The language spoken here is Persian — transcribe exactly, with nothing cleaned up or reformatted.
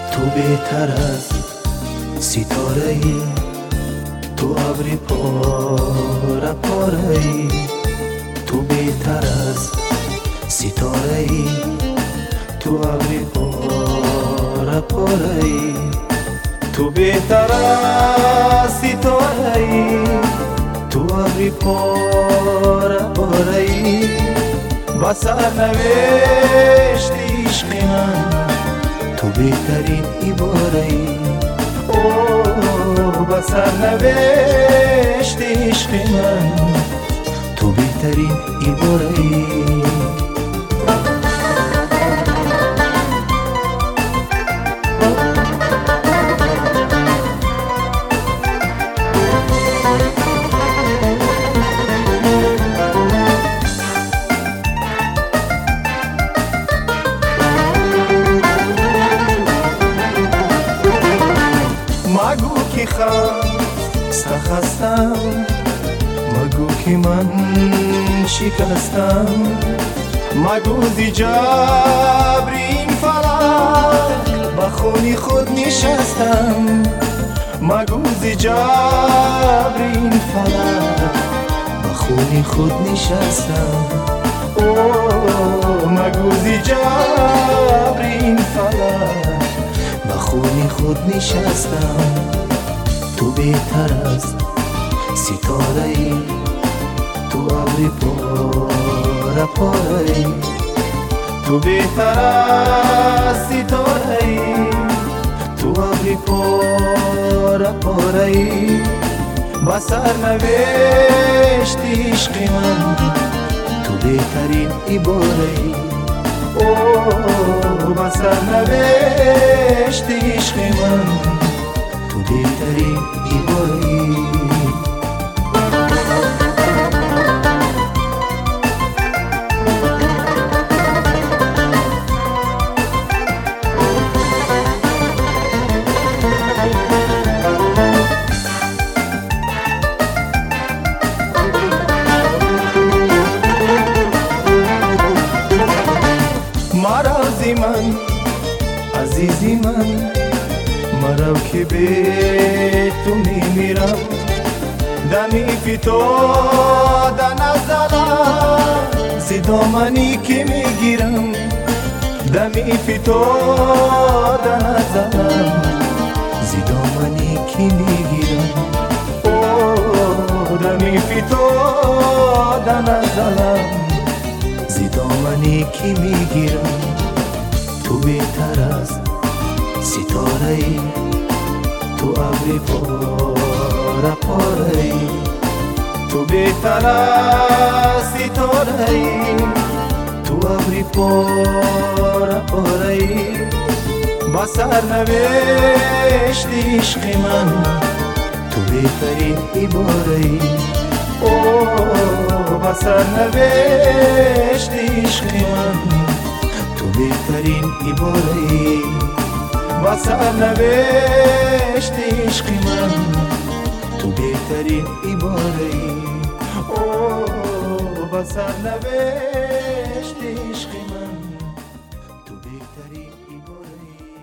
تو بهتر از ستاره ای، تو ابری پاره پاره ای. تو بهتر از ستاره ای، تو ابری پاره پاره ای. تو بهتر از ستاره ای، تو ابری پاره پاره ای. با سرنوشت عشق من تو بهترین عباره ای. اوه با سرنوشت عشق من تو بهترین عباره ای. مگو که خسته خستم، مگو که من شکستم. مگو زی جبر این فلک با خونی خود نشستم. مگو زی جبر این فلک با خونی خود نشستم. اوه مگو زی جبر این فلک با خونی خود نشستم. تو بهتر از ستاره ای، تو ابری پاره پاره ای. تو بهتر از ستاره ای، تو ابری پاره پاره ای. با سرنوشت عشق من تو بهترین عباره ای. اوه با سرنوشت عشق من تو بهترین عباره ای. مرا من عزیزی من، مرا که به تو میمیرم. دمی فی تو دنزلم زی دامنی که میگیرم. دمی فی تو دنزلم زی دامنی که میگیرم. اوه دمی فی تو دنزلم زی دامنی که میگیرم. تو بهتر از ستاره ای، تو ابری پاره پاره ای. تو بهتر از ستاره ای، تو ابری پاره پاره ای. با سرنوشت عشق من تو بهترین عباره ای. اوه با سرنوشت عشق من تو بهترین عباره ای. با سرنوشت عشق من تو بهترین عباره ای. اوه با سرنوشت عشق من